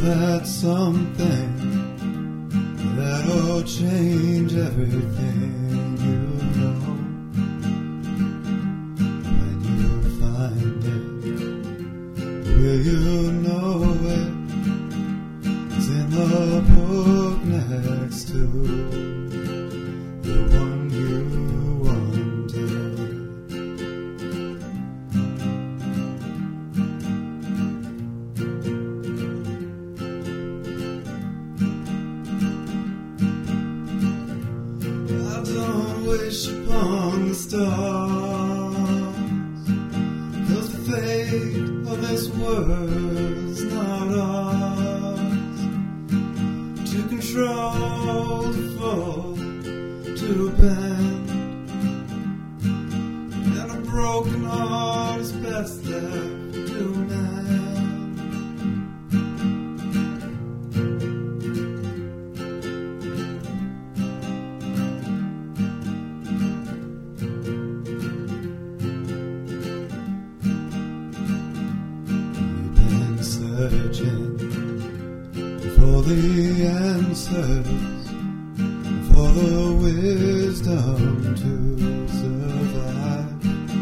that's something that'll change everything, you know. When you find it, will you know it? It's in the book next to the one you wanted. I don't wish upon the stars, 'cause the fate of this world's not ours. To control, to fold, to bend, and a broken heart is best left to mend. Searching for the answers, for the wisdom to survive.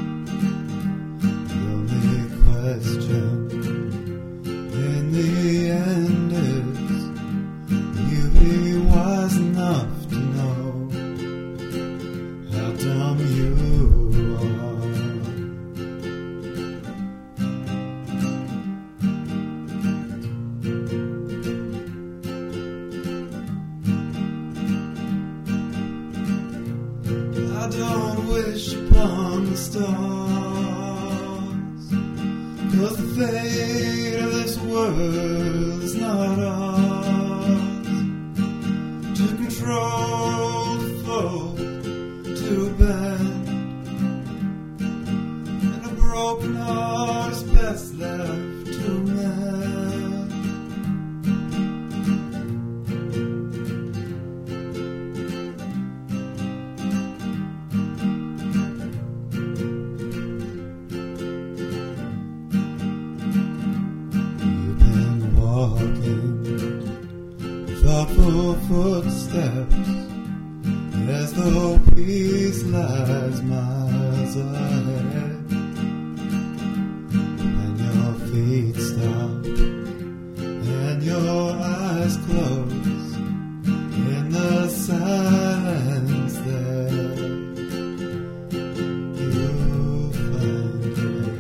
The only question in the end is, will you be wise enough to know how dumb you are? I don't wish upon the stars, 'cause the fate of this world is not ours. To control, to fold, to bend, and a broken heart is best left to mend. Walking thoughtful footsteps, as though peace lies miles ahead. When your feet stop and your eyes close in the silence there, you'll find it.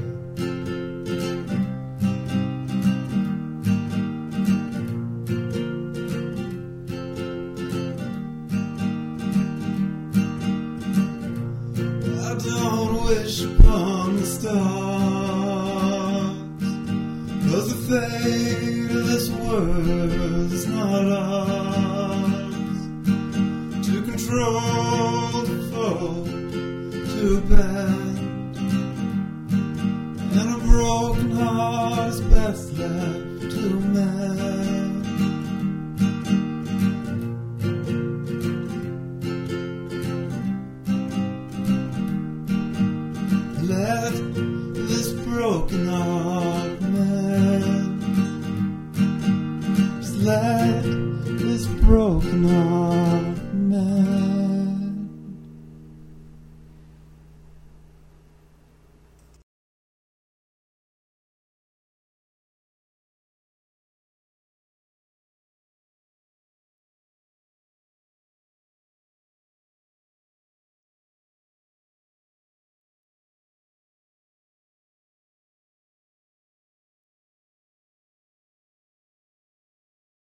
I don't wish upon the stars, 'cause the fate of this world is not ours. To control, to fold, to bend, and a broken heart is best left to mend.